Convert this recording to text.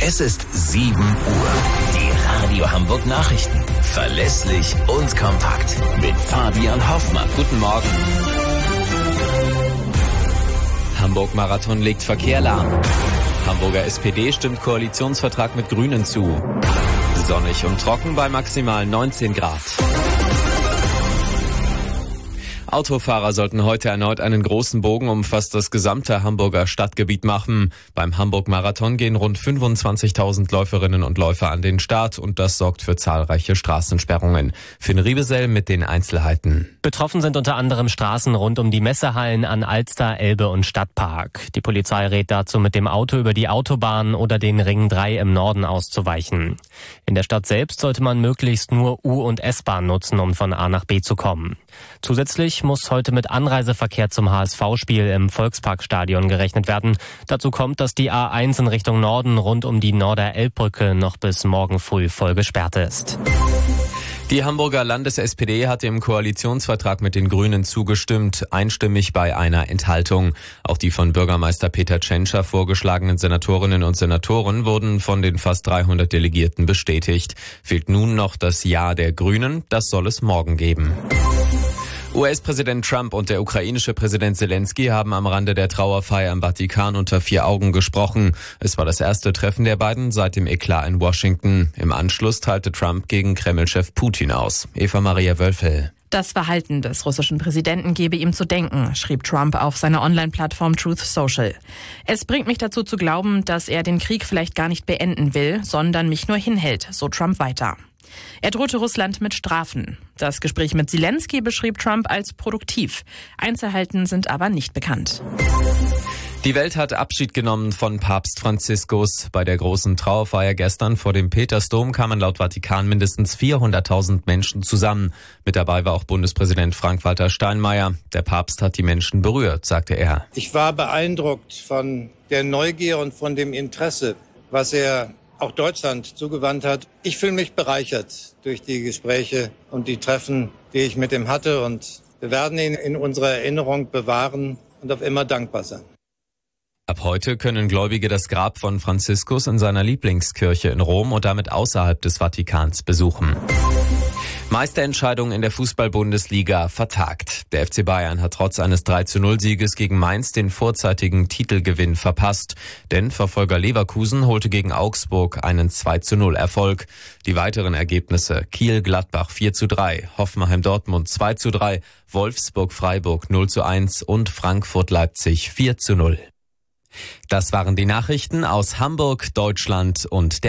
Es ist 7 Uhr. Die Radio Hamburg Nachrichten. Verlässlich und kompakt. Mit Fabian Hoffmann. Guten Morgen. Hamburg-Marathon legt Verkehr lahm. Hamburger SPD stimmt Koalitionsvertrag mit Grünen zu. Sonnig und trocken bei maximal 19 Grad. Autofahrer sollten heute erneut einen großen Bogen um fast das gesamte Hamburger Stadtgebiet machen. Beim Hamburg-Marathon gehen rund 25.000 Läuferinnen und Läufer an den Start und das sorgt für zahlreiche Straßensperrungen. Finn Riebesell mit den Einzelheiten. Betroffen sind unter anderem Straßen rund um die Messehallen an Alster, Elbe und Stadtpark. Die Polizei rät dazu, mit dem Auto über die Autobahn oder den Ring 3 im Norden auszuweichen. In der Stadt selbst sollte man möglichst nur U- und S-Bahn nutzen, um von A nach B zu kommen. Zusätzlich muss heute mit Anreiseverkehr zum HSV-Spiel im Volksparkstadion gerechnet werden. Dazu kommt, dass die A1 in Richtung Norden rund um die Norder-Elbbrücke noch bis morgen früh voll gesperrt ist. Die Hamburger Landes-SPD hat dem Koalitionsvertrag mit den Grünen zugestimmt, einstimmig bei einer Enthaltung. Auch die von Bürgermeister Peter Tschentscher vorgeschlagenen Senatorinnen und Senatoren wurden von den fast 300 Delegierten bestätigt. Fehlt nun noch das Ja der Grünen, das soll es morgen geben. US-Präsident Trump und der ukrainische Präsident Zelensky haben am Rande der Trauerfeier im Vatikan unter 4 Augen gesprochen. Es war das erste Treffen der beiden seit dem Eklat in Washington. Im Anschluss teilte Trump gegen Kreml-Chef Putin aus. Eva-Maria Wölfel. Das Verhalten des russischen Präsidenten gebe ihm zu denken, schrieb Trump auf seiner Online-Plattform Truth Social. Es bringt mich dazu zu glauben, dass er den Krieg vielleicht gar nicht beenden will, sondern mich nur hinhält, so Trump weiter. Er drohte Russland mit Strafen. Das Gespräch mit Zelensky beschrieb Trump als produktiv. Einzelheiten sind aber nicht bekannt. Die Welt hat Abschied genommen von Papst Franziskus. Bei der großen Trauerfeier gestern vor dem Petersdom kamen laut Vatikan mindestens 400.000 Menschen zusammen. Mit dabei war auch Bundespräsident Frank-Walter Steinmeier. Der Papst hat die Menschen berührt, sagte er. Ich war beeindruckt von der Neugier und von dem Interesse, was er auch Deutschland zugewandt hat. Ich fühle mich bereichert durch die Gespräche und die Treffen, die ich mit ihm hatte. Und wir werden ihn in unserer Erinnerung bewahren und auf immer dankbar sein. Ab heute können Gläubige das Grab von Franziskus in seiner Lieblingskirche in Rom und damit außerhalb des Vatikans besuchen. Meisterentscheidung in der Fußball-Bundesliga vertagt. Der FC Bayern hat trotz eines 3:0-Sieges gegen Mainz den vorzeitigen Titelgewinn verpasst. Denn Verfolger Leverkusen holte gegen Augsburg einen 2:0-Erfolg. Die weiteren Ergebnisse: Kiel-Gladbach 4:3, Hoffenheim-Dortmund 2:3, Wolfsburg-Freiburg 0:1 und Frankfurt-Leipzig 4:0. Das waren die Nachrichten aus Hamburg, Deutschland und der